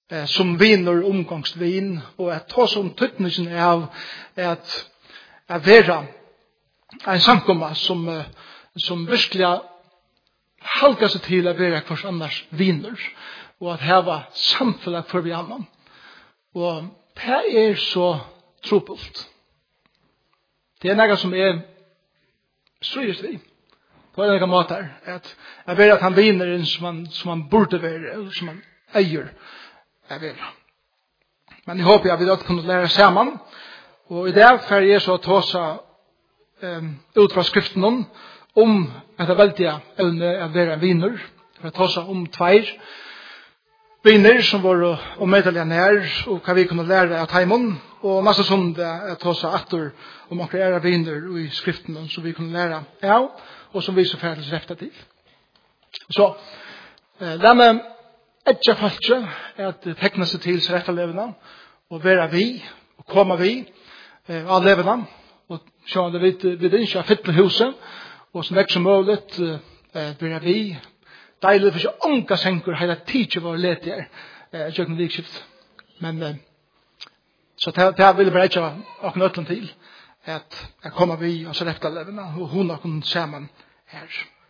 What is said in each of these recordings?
som viner omgangsvin, og at ta som tøtningen av at være en samkomma som virkelig halka seg til å være hvers annars viner, og at heva samfunnet for vi annan. Og det så trupult. Det noe som strides vi på en måte, at jeg vet at han viner inn som han burde være, som han eier jeg vet. Men jeg håper at vi da kunne lære sammen, og i det får jeg så ta seg ut fra skriften om at det veldige evne å være en viner, for å ta seg om 2 viner som var å meddelge nær, og hva vi kunne lære av Taimon, og masse sånn det å ta seg etter om akkurat viner i skriften som vi kunne lære av, og som vi så ferdig refta til. Så, la meg ikke falske at tekne seg til seg rett av levende, og være vi, og komme vi av levende, og så det vi ikke har fytte huset, og som ikke som mulig være vi, deilig for ikke unga senker hele tiden var letige kjøkken likskift. Men så det vil jeg bare ikke ha nøtten til at jeg kommer vi og så rett av levende, og hun har kunnet sammen her.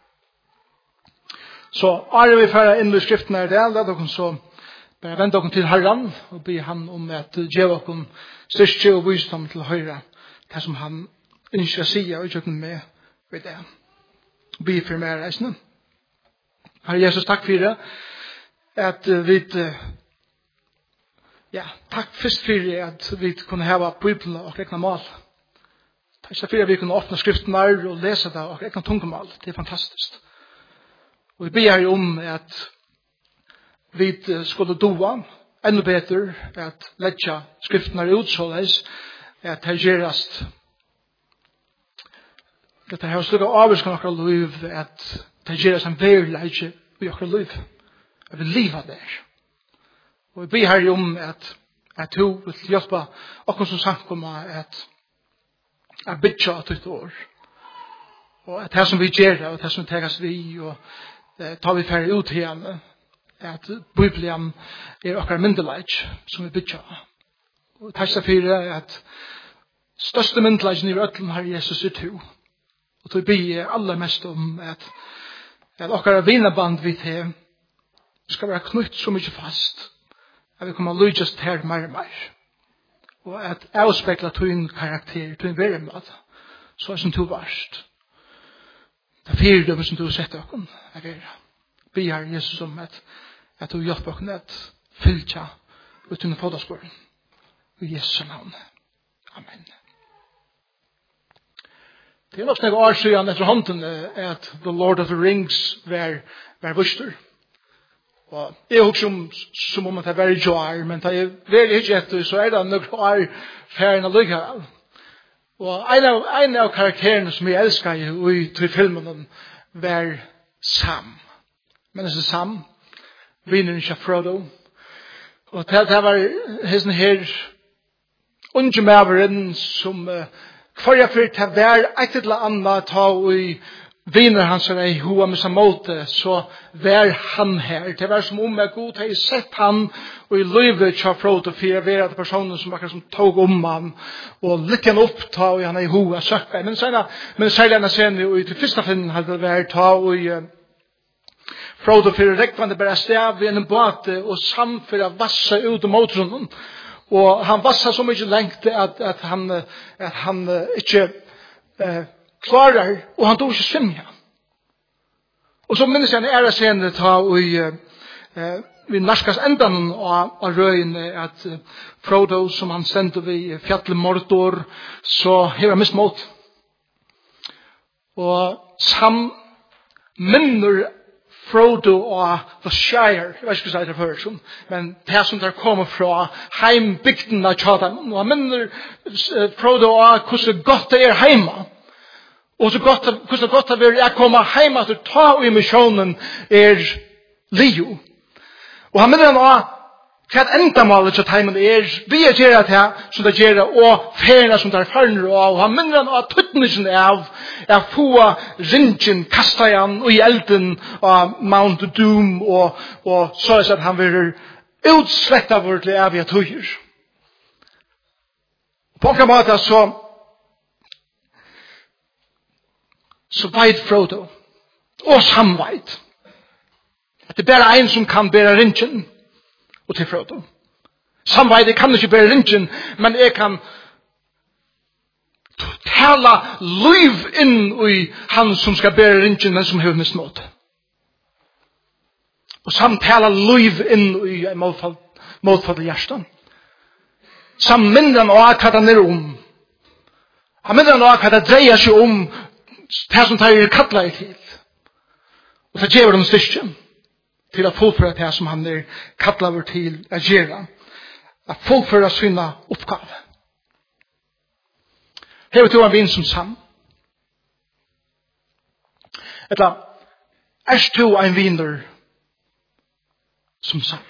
Så er vi ferdig inn i skriften her der, la dere så bare vente dere til Herren, og be han om at gjøre dere styrke og visdom til høyre, det som han ønsker å si, og ikke med ved det. Be for mer reisende. Herre Jesus, takk for det, at vi, takk først for det, at vi kunne heve Bibelen og rekne mal. Takk for at vi kunne åpne skriften her og lese det og rekne tungemal. Det fantastisk. Og vi ber om at vi skulle doa enda bedre at letja skriften her ut såleis at det gjerast at det har slukket avvarskan akkurat liv at det gjerast en verleidje i akkurat liv at vi liva der. Og vi ber her om at du vil hjelpe akkurat som samkomma at bytja at ut år og at det som vi gjør og det som tegas vi og tar vi færre ut igjen at Bibelen akkurat myndelaget som vi bytja. Og takk for at største myndelaget i øtlen har Jesus to. Og til vi aller mest om at akkurat vinaband vi til skal være knytt så mye fast at vi kommer lydjast her mer og mer. Og at avspekla tøyn karakter, tøyn veremål, så som du varst. Det fyrdømme som du har sett dere er vera. Be her Jesus om at du hjelper dere at fylltja uten fådagsbøren. I Jesu navn. Amen. Det nok snakke år siden etter hånden at The Lord of the Rings var vuster. Og jeg husker som om at det var i joar, men det er ikke etter, så det nok år ferien å lykke vel. Og en av karakterene som jeg elsker i til filmen var Sam. Men det er Sam, vinner ikke Frodo. Og det var hesten her unge maveren som kvarja fyrir til hver et eller annet ta og vinner hans i hoa med seg måte, så var han her. Det var som om jeg god har sett han og i livet til Frodo for å være personen som akkurat som tog om han og litt han opp ta og han i hoa søkka. Men særlig han sen og til første filmen hadde det vært ta og Frodo for å rekvande bare stav i en båt og Sam for å vasse ut av motoren. Og han vassa så mye lengt at han ikke klarer, og han dog ikke svimja. Og så minnes jeg en scene ta vi narskas endan av røyene at Frodo som han sendte vi fjallet Mordor, så hever han mismått. Og Sam minner Frodo og The Shire, jeg vet ikke hva det er for, men det som der kommer fra heimbygden av Tjadam, og han minner Frodo og hvordan godt det er heima, og hvordan godt det er å komme heima til ta i misjonen er liv. Og han minner han også hva endamålet til heimen er, vi er gjerne til som det gjør, og ferien som det er ferner, og han minner han også tøttningen av få ringen, kastet han og i elden av Mount Doom, og så er det at han vil Utsvetta vårt till eviga tøyer. På en måte så veit Frodo og samveit at det bare en som kan bære ringen og til Frodo. Samveit, jeg kan ikke bære ringen, men jeg kan tala liv inn i han som skal bære ringen, men som har mismått. Og samtala liv inn i en målfall hjertan. Samminnan og hva det er om. Han minner og hva det dreier seg om det som tar kattler til. Og det gjør dem styrken til å fullføre det som han er kattler til å gjøre. Å fullføre sine oppgave. Her er en vin som sam. Eller, er du en viner som sam?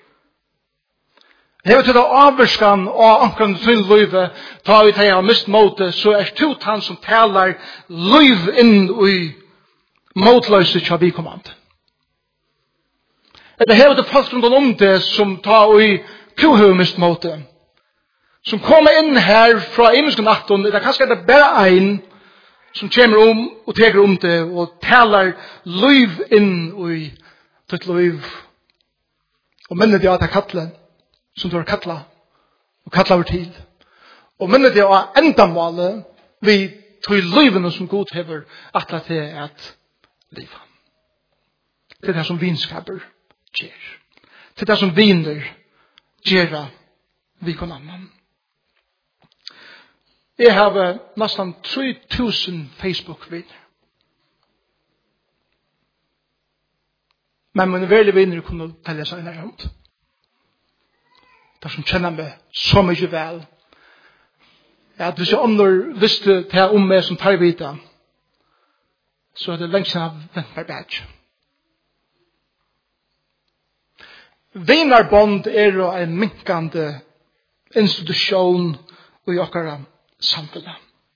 Her er det avvarskan og ankeren til livet, ta vi til å mist måte, så er du han som taler liv inn i motløse til vi kommand. Eller her er det folk rundt om det som tar i kuhøy mist måte, som kommer inn her fra imenske natten, det er kanskje det bare en som kommer om og teker om det og taler liv inn i ditt liv. Og minner det at det kattler som du har kattlet og kattlet over til. Og minner det at endamålet vi tog livene som Gud hever at det er et liv. Det er det som vinskaper gjør. Det er det som viner gjør vi kan annan. Jeg har nesten 3000 Facebook-viner. Men mine veldige viner kunne telle seg nær rundt. De som kjenner meg så mye vel. At hvis jeg andre visste det om meg som tar vita, så er det lengst siden jeg vent meg bedre. Vinarbond er jo en minkende institusjon i okkara samfunnet.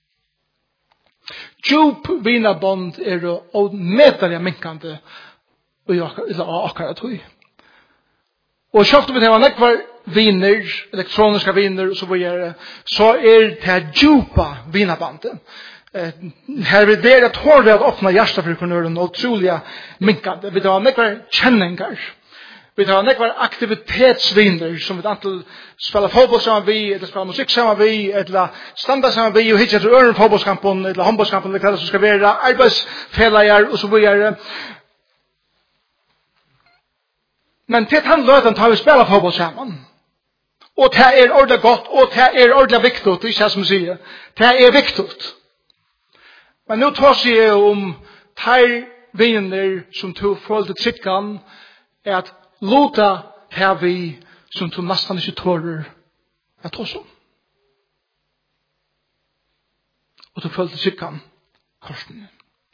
Djup vinarbond er jo medelig minkende i okkara tøy. Og kjøpte vi til å nekvar viner, elektroniska viner og så videre, så er det djupa vinabandet. Her vil det tåle at åpne hjertet for kunnuren og trolig minkende. Vi tar nekvar kjenningar. Vi tar nekvar aktivitetsviner som vi antall spela fotboll sammen vi, eller spela musikk sammen vi, eller standa sammen vi og hitja til øren fotbollskampen, eller håndbollskampen, eller hva det som skal være, arbeidsfellager og så videre. Men til han løten tar vi spela fotboll sammen. Og det er ordentlig godt, og det er ordentlig viktig, det er ikke som sier. Det er viktig. Men nå tar jeg om de viner som tog forhold til trikkan, er at låta her vi som tog nesten ikke tårer at ta som. Og tog forhold til trikkan, korsen.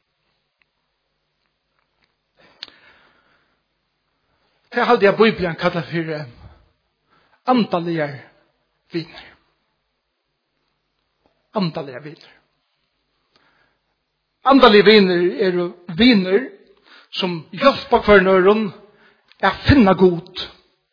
Det hadde jeg Bibelen kallet for antallige viner. Antallige viner. Antallige viner er jo viner som hjelper hver nøren er å finne god.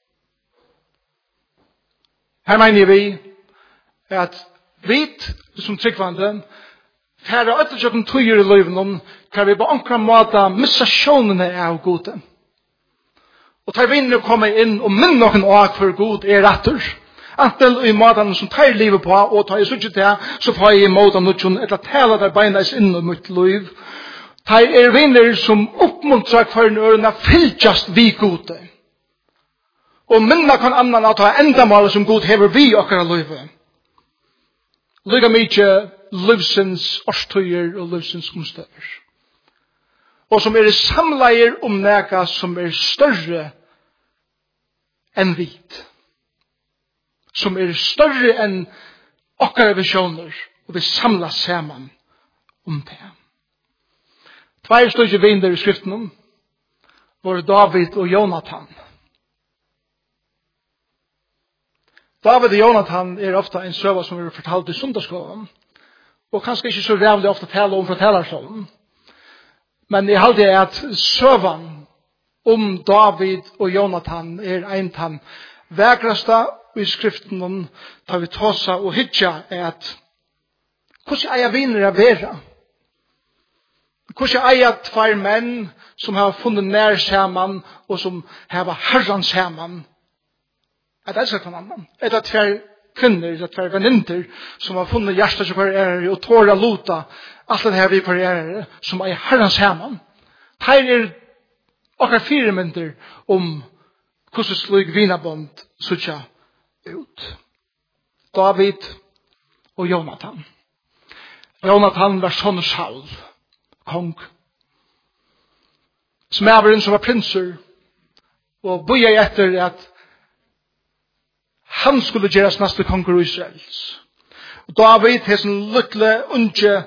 Her mener vi at vi som tryggvande færre etterkjøkken tøyer i løyven kan vi på ankra måte missa sjånene av gode. Og tar vinner kommer inn og minner noen av for god er retter. Antal i måten som tar livet på, og tar jeg så ikke til, så får jeg i måten noen, etter tala der beinas inn i mitt liv. Tar er vinner som oppmuntrar for en ørene fylltjast vi gode. Og minner kan annan at ha endamålet som god hever vi okkara livet. Lyga mykje livsens årstøyer og livsens omstøyer. Og som er samleier om neka som er større enn vit. Som er større enn okkara visjoner, og vi samlas saman om det. Tvær større viner i skriften var David og Jonathan. David og Jonathan er ofta en søva som er fortalt i sundagsskolen, og kanskje ikke så rævlig ofta tale om fra talarstolen. Men jeg halte at søvan om David og Jonathan en tan vægrasta i skriften tar vi tåsa og hitja at hvordan eier viner av vera? Hvordan eier tvær menn som har funnet nær saman og som har herran saman at elsker hver annan? Eller tvær kvinner, eller tvær venninter som har funnet hjertet som hver og tåra luta alt det her vi hver som eier herran saman. Her okkar firemynter om hvordan slik vinabond sutja ut. David og Jonathan. Jonathan var sånn Saul, kong. Smæveren som var prinser og boja etter at han skulle gjeras neste konger i Israels. David, hessen lytle unge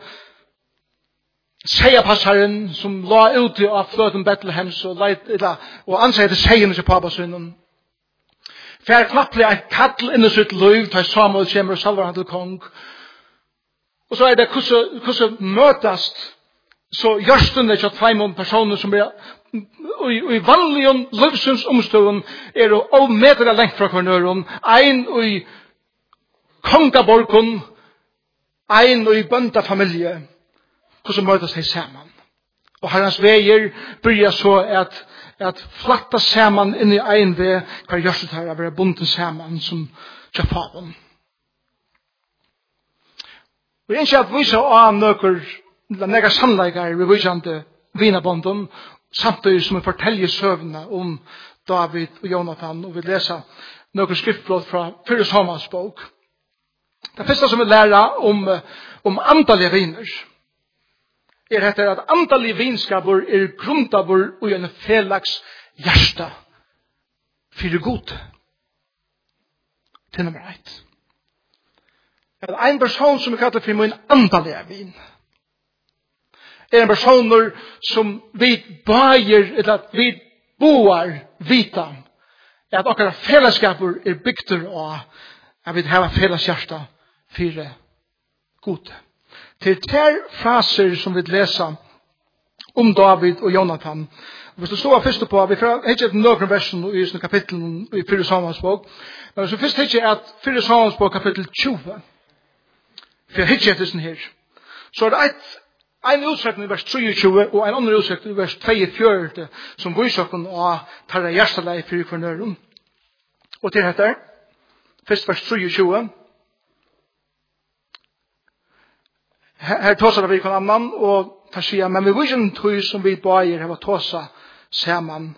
seiapassaren som la ute av fløten Bethlehems og ansette seien til papasunnen. Fær knapplig et kattel inn i sitt liv til Samuel kommer og salver han til kong. Og så det hvordan møtast så gjørstende til tveimån personer som i vanlige livsens omstående og meter lengt fra hverandre. Ein i kongaborgen, ein i bøndafamilie. Hvordan møtes de sammen. Og herrens veier byrja så at flatta saman inn i ein vei hver gjørset her å være bundet saman som tjafaren. Vi ønsker at vi så av nøkker sannleikere vi visande vinabonden samtidig som vi forteller søvnene om David og Jonathan og vi leser nøkker skriftblad fra Fyrre Samans bok. Det første som vi lærer om antallige viner etter at antallige vinskaper grundavur og en felags hjärsta fyrir god. Til nummer 1. At en person som kallar for min antallige vin en person som vi bager eller at vi boar vita at okkar fellesskaper bygtur og at vi har felleshjärsta fyrir god. Til ter fraser som vi leser om David og Jonathan. Hvis du står først på, vi får ikke et nøkron versen i kapitlen i Fyrre Samans bok, men så først ikke at Fyrre Samans bok kapittel 20, for jeg ikke etter sånn her. Så det en utsetning i vers 23 og en annen utsetning i vers 42 som viser oss å ta det hjerteleg for kvarnøren. Og til dette, først vers 23, her tåsar vi kan annan og tar sida, men vi vision tog som vi bager har tåsa saman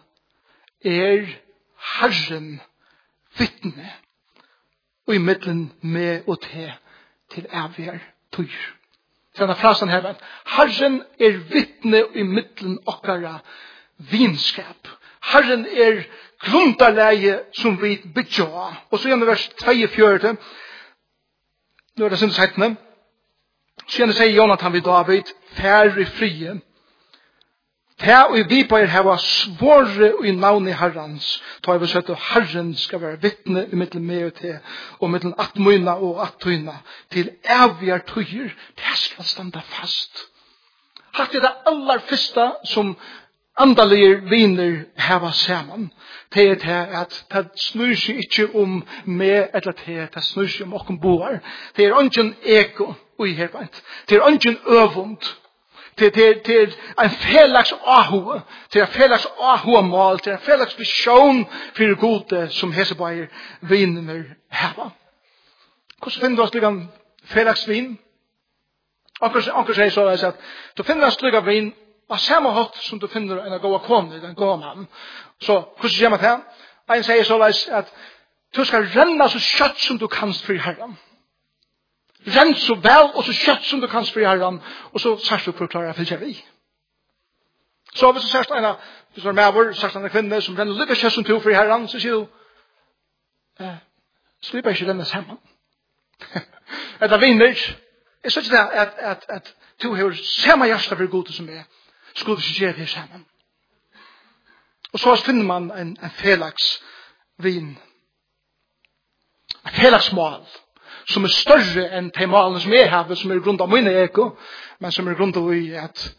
Herren vittne og i middelen med og til evig tog. Denne frasen her, Herren vittne og i middelen okkara vinskap. Herren grundarleie som vi bygger. Og så gjennom vers 42, nå det synes heitene, så gjerne sier Jonathan vid David, fær i frie. Fær og vi på hava svåre og i navn i Herrens. Ta vi sett at Herren skal være vittne i middelen med og til, og middelen attmøyna og attøyna, til evige tøyer. Det skal standa fast. Hatt det aller første som andalige viner hava saman. Det at det snur seg ikke om meg, eller det snur seg om okken boar. Det ingen eko ui herbeint. Det ingen øvund. Det en felags ahua. Det en felags ahua-mål. Det en felags visjon for gode som hesebæger viner hava. Hvordan finner du oss slik en felags vin? Anker sier så at du finner oss slik en vin av samme hatt som du finner en gåa kone, en gåa mann. Så, hvordan gjør man det? En sier så at du skal renna så kjøtt som du kan for Herren. Renn så vel og så kjøtt som du kan for Herren, og så sørst du forklarer jeg for vi. Så hvis du sørst hvis du er med over, sørst en kvinne som renner lykke kjøtt som du for Herren, så sier du, slipper ikke denne sammen. Etter vinner, jeg synes ikke at du har samme hjerte for gode som jeg, skulle ikke gjøre det sammen. Og så finner man en felags vin. En felags mål. Som større enn de malene som jeg har, som grunn av mine eko, men som grunn av at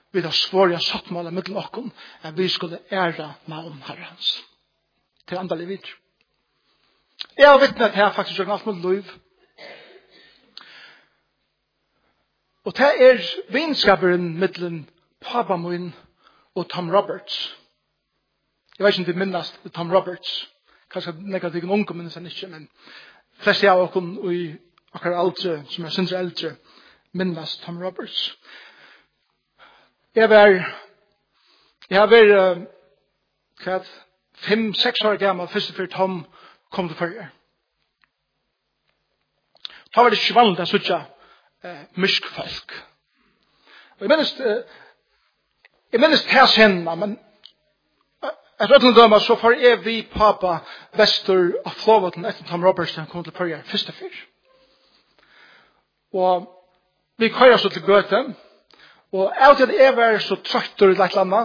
vi har svårja sattmåla mittel okkom, at vi skulle æra navn Herrens. Til andal vid. Jeg har vittnet her faktisk jo alt mot liv. Og det vinskaperen mittelen Papa min og Tom Roberts. Jeg vet ikke om vi minnes Tom Roberts. Kanskje negativt unge minnes han ikke, men flest av oss i akkurat eldre, som synes eldre, minnes Tom Roberts. Jeg har vært 5-6 år gammel, først før Tom kom til førre. Da var det ikke vanlig å sitte myskfolk. Og jeg minnes til henne, men etter øtlen døma så får jeg vi pappa Vester av Flåvaten etter Tom Roberts da han kom til førre første fyr. Og vi kører så til Gøte, og av til at jeg var så trøtt og lagt landa,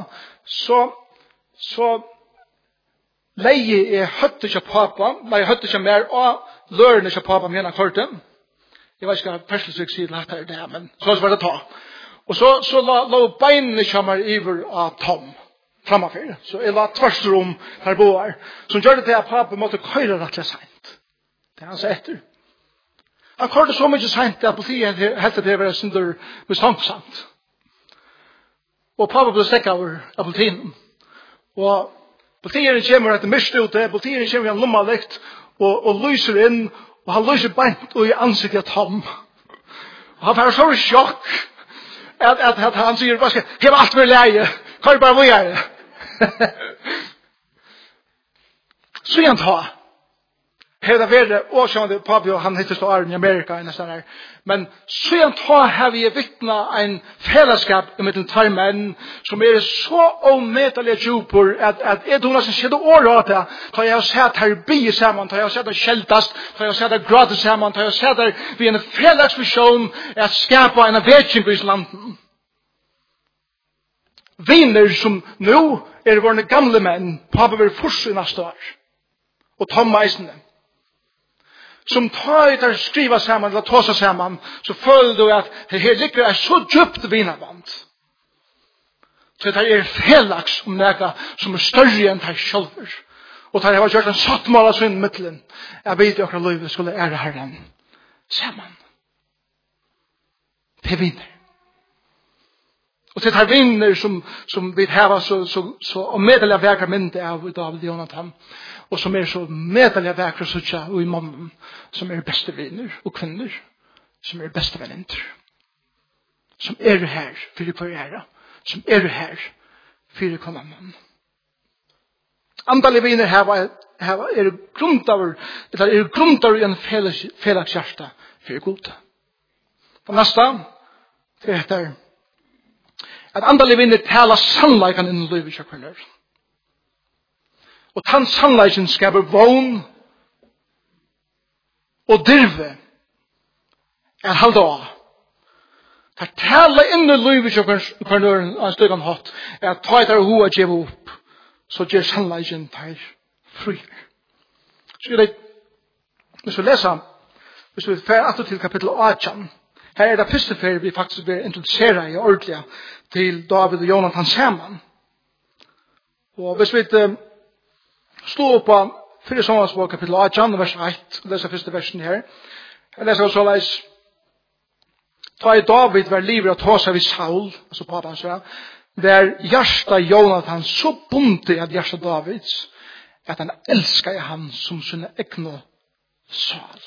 så leie jeg høtte ikke pappa, nei jeg høtte ikke mer, og lørene ikke pappa med en korte. Jeg vet ikke hva perselsvik sier lagt her det, men så var det ta. Og så la beinene kommer iver av Tom framafyr. Så jeg la tvarsrom her boar, som gjør det til at pappa måtte køyre rettelig sent. Det han sa etter. Han kørte så mye sent at politiet helt det var synder mistanksamt. Og pappa ble stekket av politien. Og politiet kommer etter mist ute, politiet kommer i en lommalikt og lyser inn, og han lyser beint og i ansiktet av Tom. Og han får så sjokk at han sier, «Hev alt med leie, kør bare hvor jeg er.» Så igjen ta. Her det vært, og som pappa og han hittet stå i Amerika, men så igjen ta har vi vittna en fellesskap med den tar menn som så omedelige djupor at jeg tror nesten skjedde året til da jeg har sett her bie sammen, da jeg har sett her kjeldast, da jeg har sett her gratis sammen, da jeg har sett her vi en fellesvisjon at skapa en avvetsing i landen. Viner som nå våre gamle menn, pappa vil forse neste år, og Tom Meisene. Som tar ut att skriva samman eller ta sig samman, så føler du att det här ligger så djupt vinarband. Så det är felax om några som större än det själva. Och det har gjort en sattmål av sin mittlen. Jag vet att livet skulle ära Herren samman. Det vinner. Och det här vinner som vi har så medeliga verkar mynte av David Jonathan. Og som så medelig verker så og i mannen, som beste vänner og kvinner, som beste venninter, som her for å ære, som her for å komme mann. Antallet vänner her grundar i en felakshjärta for god. Det neste, det heter at antallet vänner taler sannleikan innen livet og kvinner. Og tann sannleiken skaper vogn og dirve halda av. Det taler inn i livet og kvarnøren av en stygan hatt at ta etter hoa djeva opp så gjør sannleiken der fri. Så hvis vi leser hvis vi fer atter til kapittel 18 her det første fer vi faktisk blir introduseret i ordentlig til David og Jonathan sammen. Og hvis vi slå opp på 4 Samuelsbok kapittel 18, vers 1, og leser første versen her. Jeg leser også leis, ta i David var livet å ta seg vid Saul, altså pappa han sier, der hjärsta Jonathan så bunte at hjärsta Davids, at han elskar han som sine egna Saul.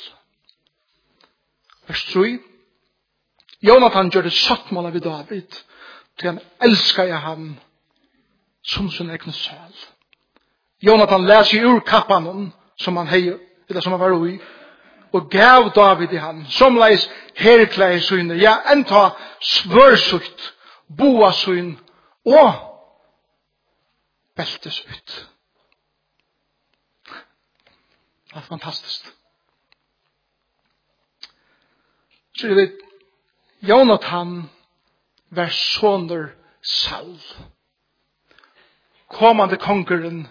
Vers 3, Jonathan gjør det sattmålet vid David, til han elskar han som sine egna Saul. Jonathan läser ur kappan som han var i og gav David i han som leis herklæg syne enta svørsukt boa syn og beltesut. Det er fantastisk. Så det Jonathan var soner Saul, kommande konkurren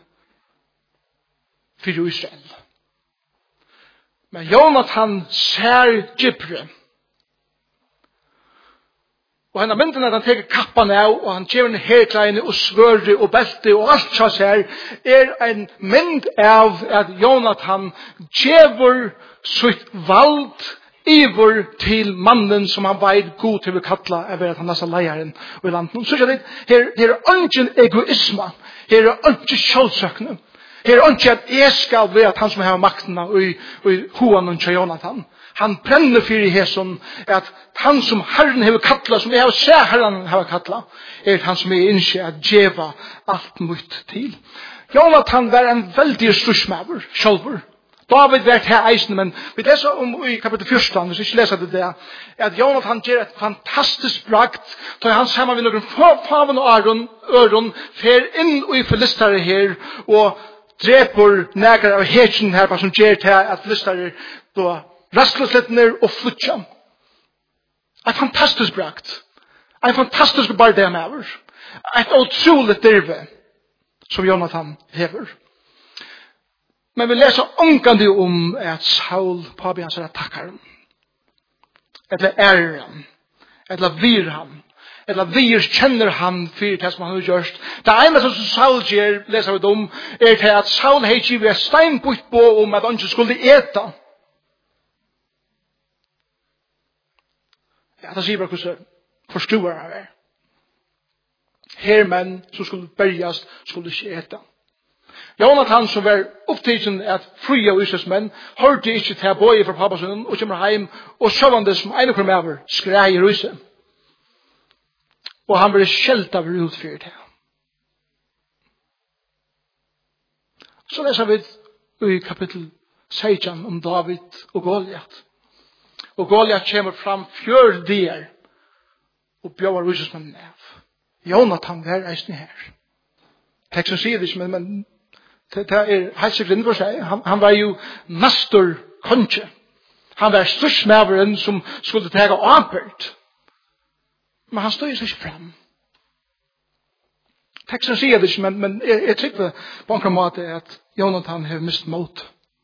för Israel. Men Jonathan ser Gypre. Og han har mynden at han teker kappan av, og han gjør en herkleine og svøre og belte og alt kjass her, en mynd av at Jonathan gjør sitt vald iver til mannen som han veit god til å kalla over at han er leieren i landet. Så det her er ingen egoisme, her er ingen sjølvsøkne, her er ingen at jeg skal være at han som har makten i hoan og Jonathan. Han brenner for i hæsson at han som Herren har kattla, som jeg har sett Herren har kattla, han som er innskje at djeva alt mot til. Jonathan var en veldig stursmaver, sjølver. David var til eisen, men vi leser om i kapittel 14, hvis vi ikke leser det der, at Jonathan gjør et fantastisk brakt, da han sammen med noen faven og øron, fer inn i filistare her, og dreper nægare av hetsen her, som gjør til at filistare da rastløsletner og flutja. Et fantastisk brakt. Et fantastisk bardemaver. Et utroligt dirve som Jonathan hever. Men vi leser omgående om at Saul påbegynner hans attackaren. Eller ærer han. Eller vir han. Eller vir kjenner han for det som han har gjort. Det ene som Saul gjør, leser vi om, til at Saul har givet steinbort på om at han ikke skulle eta. Ja, det sier bare hvordan forstår han er. Hermenn som skulle bergast skulle ikke eta. Jonathan som var opptidsen at fria Israelsmenn hørte ikke til bøye fra pappasunnen og kommer hjem og sjåvande som en og over skreier huset. Og han ble skjelt av utfyrt her. Så leser vi i kapittel 16 om David og Goliat. Og Goliat kommer fram 4 dier og bjøver Israelsmenn av. Jonathan var eisen her. Teksten sier det ikke, men det er helt sikkert for seg. Han var jo nestor konge. Han var størsmæveren som skulle ta avbørt. Men han stod seg ikke frem. Teksten sier det ikke, men jeg tykker på en måte at Jonathan har mist mot.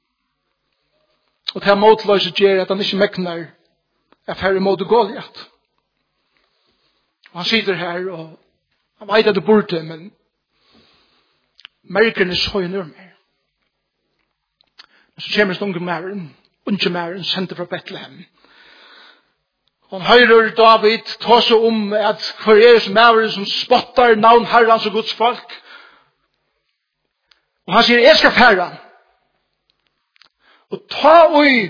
Og til motløse gjør at han ikke mekner at her er mot Goliat. Og han sitter her og han vet at det burde, men merkerne så jo nær mer. Så kommer unge mæren, sendt fra Bethlehem. Og han hører David ta seg om at hver som mæren som spottar navn Herrens og Guds folk. Og han sier, jeg skal fære. Og ta ui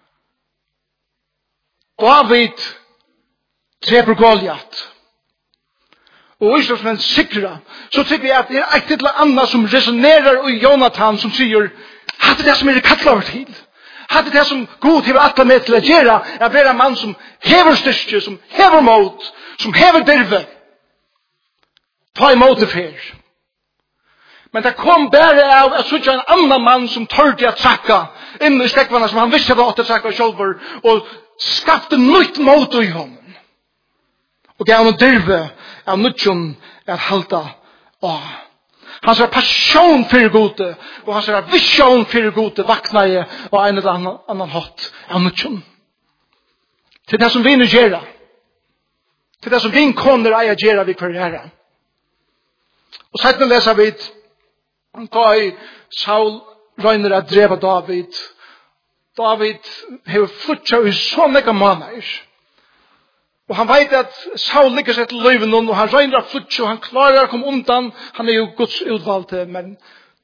David dreper Goliat. Og Israelsmenn sikra, så tykker jeg at det er et eller annet som resonerer i Jonathan som sier, hadde det som er kattlet over til. Hadde det som god til at med til å gjøre, er være en mann som hever styrke, som hever mot, som hever dirve. Ta imot det fer. Men det kom bare av at så en annan mann som tørte å trakka inn i stekvarna som han visste var å trakka sjølver, og skapte nytt mot i honom. Og gav honom dirve av nødjon at halda av. Hans var passion for gode, og hans var vision for gode vakna i og en eller annan hatt av nødjon. Til det som vi nu gjerra. Til det som vi koner eier gjerra vi karriere. Og sedan leser vi da i Saul røyner at dreva David. David har flutja i så nekka måneder. Og han vet at Saul ligger seg til løyven og han røyner at flutja og han klarer å komme undan. Han er jo Guds utvalgte, men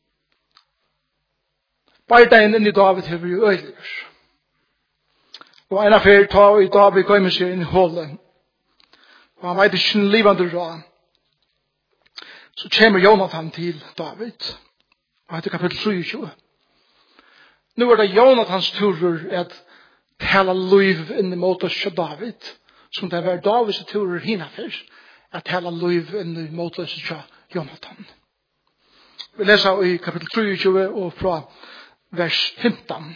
bardagen inn i David har vi jo øyler. Og en av her tar i David gøymer seg inn i hålet. Og han vet ikke en livande råd. Så kommer Jonathan til David. Og etter kapittel 23. Nå er det Jonathans turer at tala liv inn i mot oss til David. Som det var Davids turer hinafyr. At tala liv inn i mot oss til Jonathan. Vi leser i kapittel 23 og fra vers 15.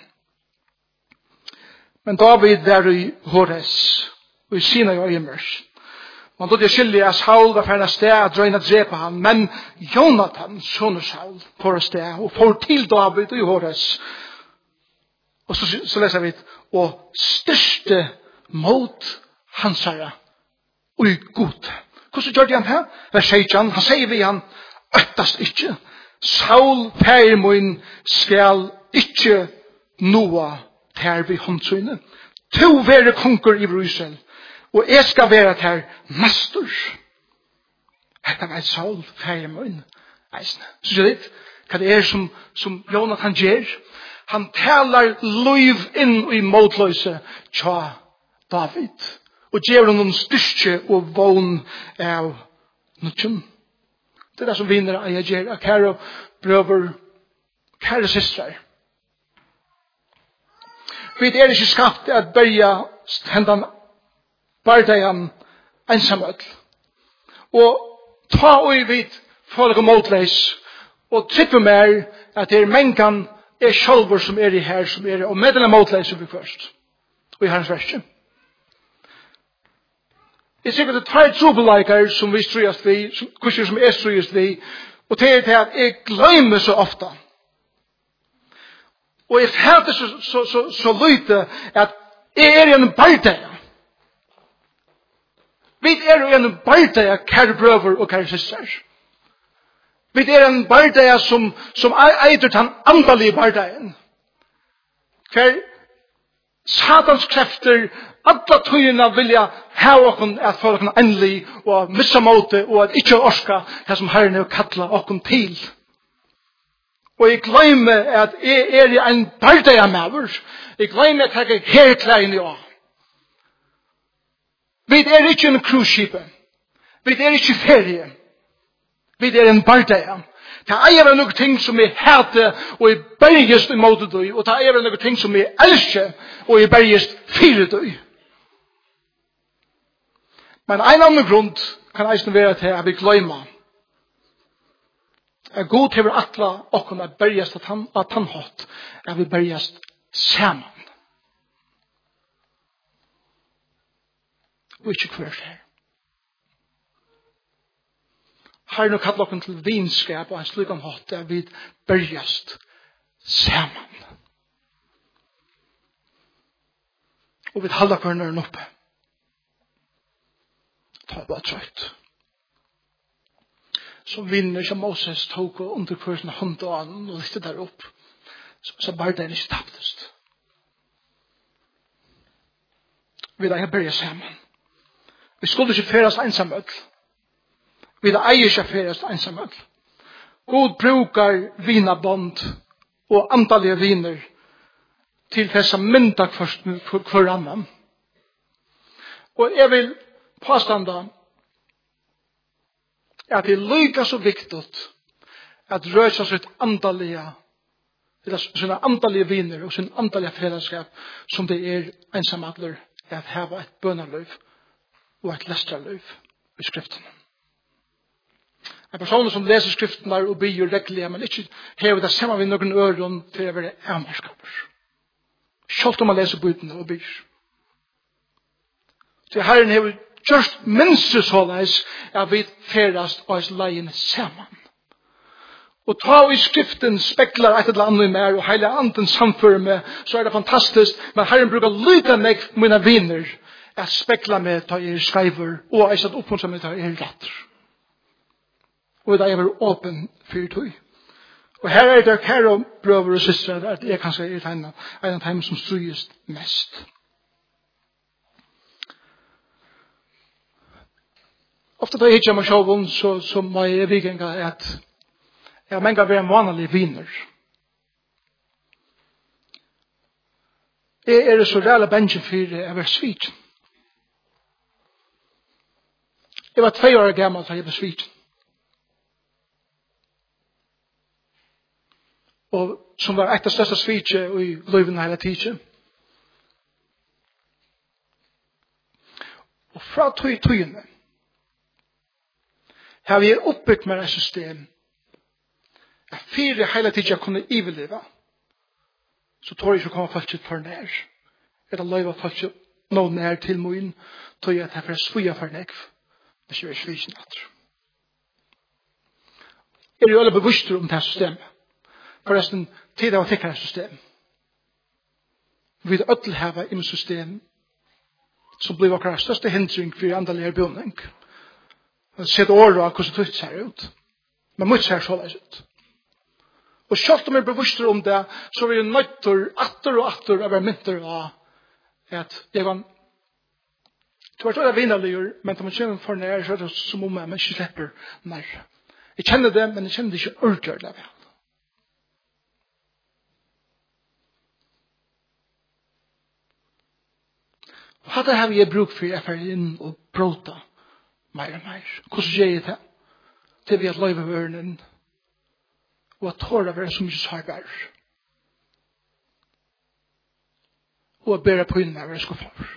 Men David var i Hores og i Sinai og Imers. Man tog det skyldig at Saul var ferdig sted at drøyne drepa han, men Jonathan, sønner Saul, får sted og får til David i Hores. Og så leser vi, og største mot hans herre ui god. Hvordan gjør han det? Vers 16, han sier vi han, øttast ikke. Saul, fære min, skal ikke noa ter vi håndsøyne. To være konger i Jerusalem, og jeg skal være ter master. Hetta var Saul, fære min. Så det hva det som Jonathan gjør? Han talar liv inn i motløse tja David. Og gjør noen styrke og vogn av nødgjøn. Det er det som vinner av jeg gjør. Kære brøver, kære systrar. Vi er ikke skapt at börja hendan bardagen ensamøll. Og ta og vidt folk og motleis og trippe mer at det er mengan er sjálfur som er i her som er og med denne motleis som vi først. Og i hans verste. Jeg sier at det er trobeleikar som vi strøyast vi, kurser som er strøyast vi, og det er til at jeg glemmer så ofta. Og jeg fætter så lite at jeg er i en bardaga. Vi er i en bardaga, kære brøver og kære systrar. Vi er en bardaga som eitur den andalige bardagen. Hver satans krefter, alla tøyina vilja ha okkur at få okkur endelig og missa måte og at ikkje orska det som Herren er kalla okkur til. Og jeg glemmer at jeg er i en bardaga maver. Jeg glemmer at jeg er herklægen i år. Vi er ikke en cruise-skipet. Vi er ikke ferie. Vi er en bardaga. Det er noen ting som jeg hater og jeg bergest i måte døy. Og det er noen ting som jeg elsker og jeg bergest fire døy. Men en annen grunn kan eisen være til at vi glemmer at god hever atla okkur at bergest at han hatt at vi bergest saman. Og ikke hver her. Herren og kallar okkur til vinskap og en slik hatt at vi bergest saman. Og vi halda hverandre oppe. Ta bare trøyt. Som vinner som Moses tok og under kursen hånd og annen og lyfte der opp. Så bare den ikke tapptest. Vi da jeg berger sammen. Vi skulle ikke ferast ensamøll. Vi da eier ikke ferast ensamøll. God brukar vinabond og antallige viner til dessa mynda hver annan. Og jeg vil påstanda at det er lykka så viktig at røysa sitt andalige sina andalige viner og sin andalige fellesskap som det er ensamadler at hava et bønarløyv og et lestrarløyv i skriftene. En person som leser skriftene og byr reglige, men ikke hever det sammen ved noen øron til å være avmarskaper. Selv om man leser bøyene og byr. Så Herren hever just minst såleis at vi ferast og er leien saman. Og ta i skriften speklar et eller annet mer og heile anden samfører med, så er det fantastisk, men Herren brukar lyda meg mine viner at spekla med ta i skriver og jeg satt oppmuntra med ta i retter. Og da er jeg åpen for tog. Og her er det kære brøver og systre at jeg kanskje er en av dem som strøyest mest. Ofta da jeg ikke har sjåvun, så må jeg vikenga at jeg menga være en vanlig viner. Jeg er så reale bensjen for jeg var svit. Jeg var 2 år gammel da jeg var svit. Og som var et av største svitje i løyven hele tiden. Og fra tøyene har vi oppbyggt med et system at 4 hele tiden kunne iveleve så tror jeg ikke komme folk for nær eller løyve folk nå nær til moen tog jeg at jeg får svøya for nekv hvis jeg er svitjen etter. Er jo alle bevisst om det systemet. Forresten, tid av å fikk her system. Vi vil ødel hava i system som blir akkurat største hindring for andelig bjørning. Sett året av hvordan det ser ut. Men mye ser så leis ut. Og selv om jeg bevisster om det, så er jeg nødt til atter og atter å være mynter av at jeg var du var så vinnerlig, men når man kommer for nær, så er det som om jeg ikke slipper nær. Jeg kjenner det, men jeg kjenner det ikke ordentlig vel. Og hadde har vi bruk for jeg får inn og bråta mer og mer. Hvordan gjør jeg det? Til vi at løyve vørnen og at tåre være så mye sarber. Og at bære på inn av være skuffer.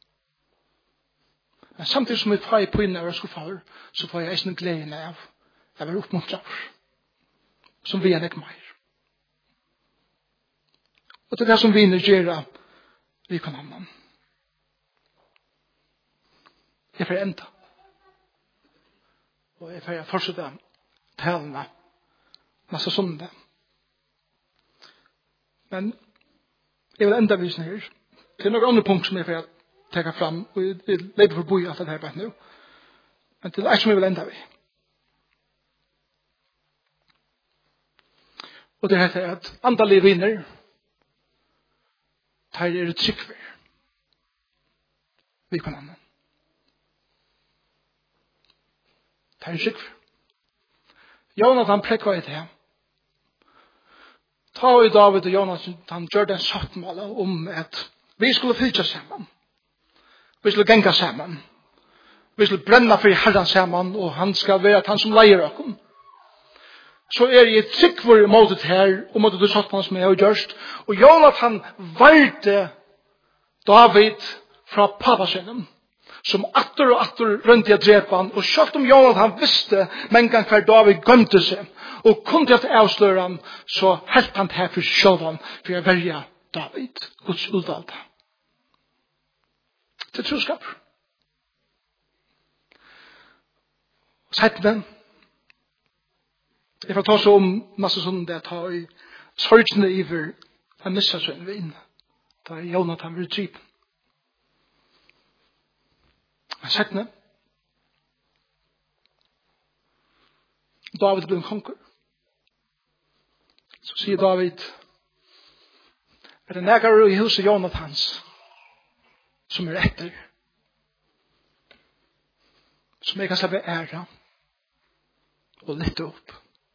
Men samtidig som vi får på inn av være skuffer, så får jeg eisen gleden av å være oppmuntret. Som vi er ikke mer. Og det er det som vi gjør vi kan annan. Jeg får enda. Og jeg får fortsette talene masse sondag. Men jeg vil enda vise her. Det er noen andre punkt som jeg får ta fram, og jeg lever for boi alt det her bare nå. Men det er som jeg vil enda vi. Og det heter at andalige vinner tar det tryggver. Vi kan annan. Tar det tryggver. Jonathan prekva i det. Ta i David og Jonathan, han gjør den sattmålet om at vi skulle flytja sammen. Vi skulle genga sammen. Vi skulle brenna for Herren sammen, og han skal være at han som leier oss. Så er jeg tryggvur i måtet her, og måtet du sattmålet som jeg har gjørst. Og Jonathan valgte David fra pappasønnen, som atter og atter rundt i å drepe han, og selv om Jonathan visste, men gang hver David gømte seg, og kunne at avsløre han, så helt han her for sjåvan, for å velge David, Guds utvalgte. Til troskap. Sett den. Jeg får ta så om masse sånn det tar i sorgene iver en missa sønn vin. Da er Jonathan vil dripe. Men sett den. David blir en konkur. Så sier David, er det nægare i huset Jonathans som er etter, som jeg kan slippe æra og lytte opp.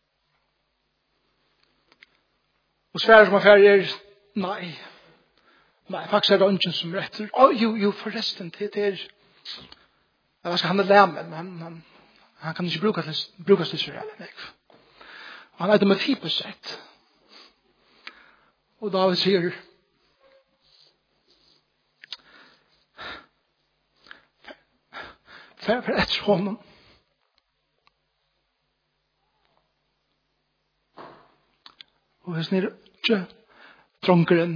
Og svære som affære er, nei, faktisk er det ønsken som er etter. Jo, forresten, det er, jeg skal han er læmen, men han kan ikke brukes til seg eller meg. Han er det med 10%. Og David sier, for etter honom. Og hvis ni ikke dronkeren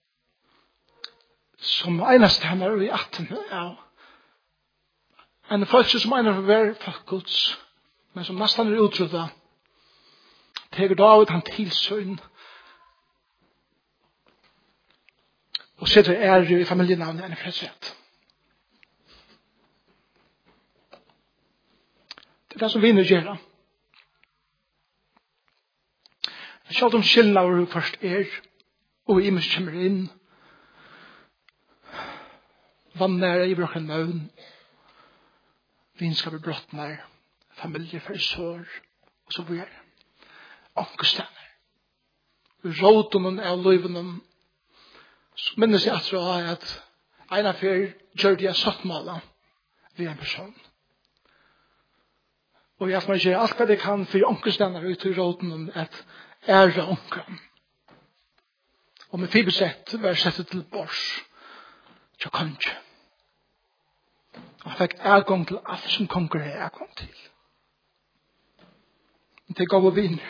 som eneste han er i 18 av en følelse som en av hver folkets men som nesten er utrydda teger David han tilsøgn og setter ære i familienavnet enn fredsrett. Det er det som vi nå gjør. Selv om skillene av hva først er, og vi mest kommer inn, vannet i brokken nøvn, vinskap i brottene, familie for sår, og så blir det. Ankerstener. Råden av løyvene, så minnes jeg at en av før gjør de sattmålet ved en person. Og jeg skal gjøre alt hva det kan for ankerstener ut i råden at ære onkeren. Og med fibesett var settet til bors til konge. Og han fikk adgang til alt som konger er adgang til. Det gav og vinner.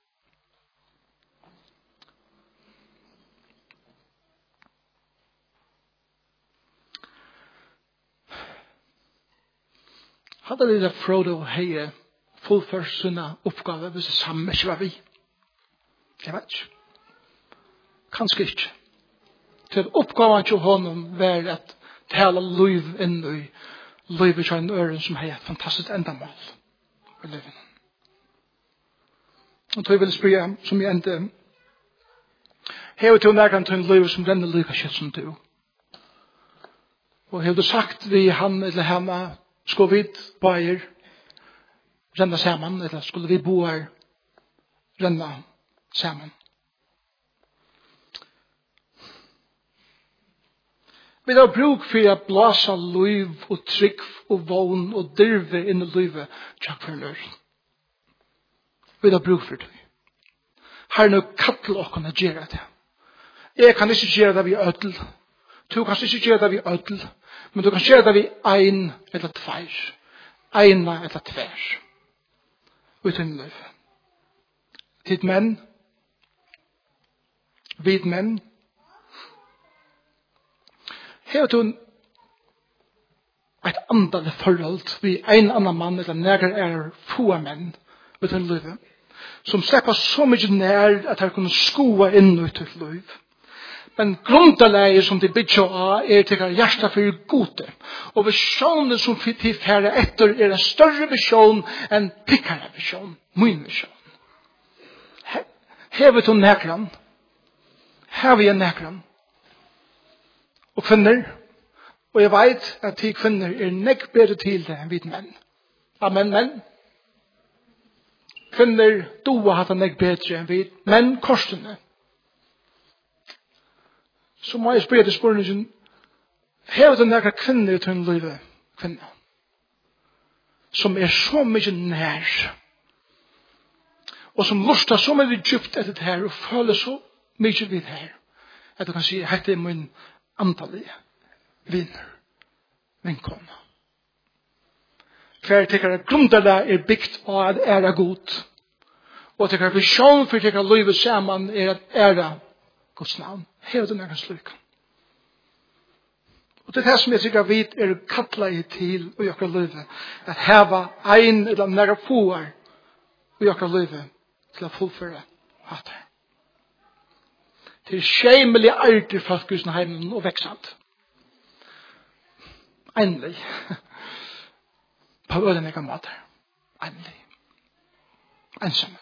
Hadde det Frodo heie fullført sine oppgaver hvis det samme ikke var vi? Jeg vet ikke. Kanskje ikke. Til oppgaven til honom var at tala liv inn i livet av en øren som har et fantastisk endamål i livet. Og jeg vil spørre, som jeg endte, har du nærkant til en liv som renner lika kjent som du? Og har du sagt vi han eller henne, skal vi bare renna sammen, eller skulle vi bo her renna sammen? Vi har bruk for å blåse liv og trygg og vogn og dirve inn i livet tjakk for løren. Vi har bruk for det. Her er noe kattel å kunne gjøre det. Jeg kan ikke gjøre det vi ødel. Du kan ikke gjøre det vi ødel. Men du kan gjøre det vi ein eller tveir. Eina eller tver. Uten liv. Tid menn. Vid menn. Her du et andale forhold vi en annan mann eller nærer få menn uten liv. Som slipper så mye nær at de kunne skoa inn ut til liv. Men grundalegget som de bygger av til hjertet for gode. Og visjonen som de færre etter en større visjon enn tikkere visjon. Min visjon. Hever du nekran. Hever jeg nekran. Og kvinner. Og jeg vet at de kvinner nekk bedre til det enn vi menn. Amen, menn. Kvinner doa hatt han nekk bedre enn vi. Men korsene. Så må jeg spørre til spørningen, hever du nekka kvinner til en livet kvinner, som så mye nær, og som luster så mye djupt etter det her, og føler så mye vid her, at du kan si, dette er min antallige vinner, vinkona. For jeg tenker at grunnlaget bygd av at æra god, og jeg tenker at visjon for at livet sammen at æra Guds navn. Hever du nærmest slik. Og det er det som jeg sikkert vet kattlet i til og jokker livet. At heva ein eller nære foer og jokker livet til å fullføre hatt her. Til skjemelig arter folkehusen heimen og veksant. Endelig. På øden ikke måter. Endelig. Ensamhet.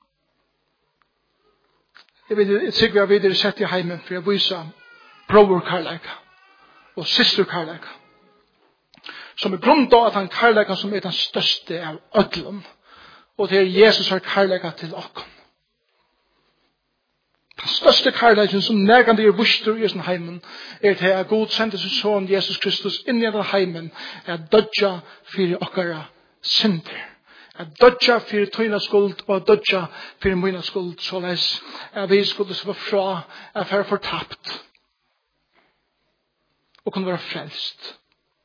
Jeg sikker vi har videre sett i heimen for å vise bror Karleika og syster Karleika. Som grunn av at han Karleika som den største av ødlen. Og det Jesus har Karleika til oss. Den største Karleiken som nærgande vuster i sin heimen til at Gud sendte sin son Jesus Kristus inn i den heimen dødja for okkara synder. At dødja for tøyna skuld og dødja for mine skuld såleis vi skulle slå fra at være fortapt og kunne være frelst.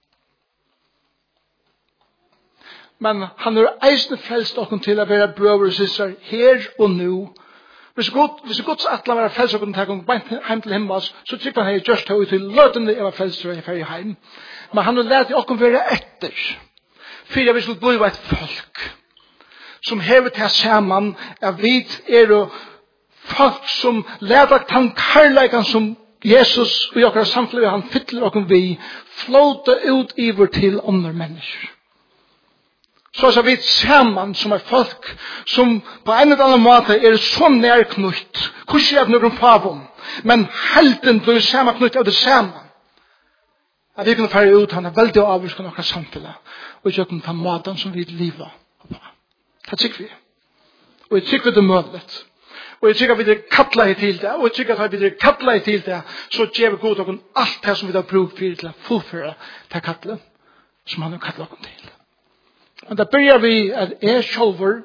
Men han eisende frelst okken til å være brøver og syster her og nå. Hvis Guds atlan var frelst okken til å gå hjem til himmels, så trykker han gjørst det ut til løtende jeg var frelst og jeg fer i heim. Men han har lært okken være etter. For vi skulle bli et folk som hever til sammen at vi folk som leder den karleikan som Jesus og okkar samfunnet han fyller okken vi flåte ut iver til andre mennesker. Så vi sammen som folk som på en eller annen måte så nærknutt. Hvordan er det noen favon? Men helten blir sammen knutt av det samme. At vi kan fære ut han veldig avvurskan okkar samfunnet og ikke kunne ta maten som vi lever på. Det tykker vi. Og jeg tykker det er mulig. Og jeg tykker vi det kattler i til det. Og jeg tykker at vi det kattler i til det, så gjør vi god okken alt det som vi har brukt for til å fullføre det kattlet som han har kattlet okken til. Men da begynner vi at jeg selv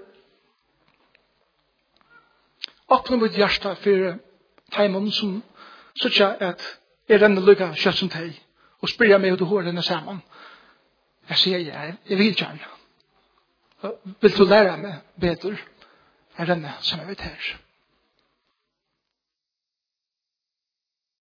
åpner mitt hjerte for teimen som sier at jeg renner lykka kjøtt som teg og spør meg ut og hår denne sammen. Jeg sier jeg vil gjerne. Vil du lære meg bedre? Jeg renner som jeg vet her.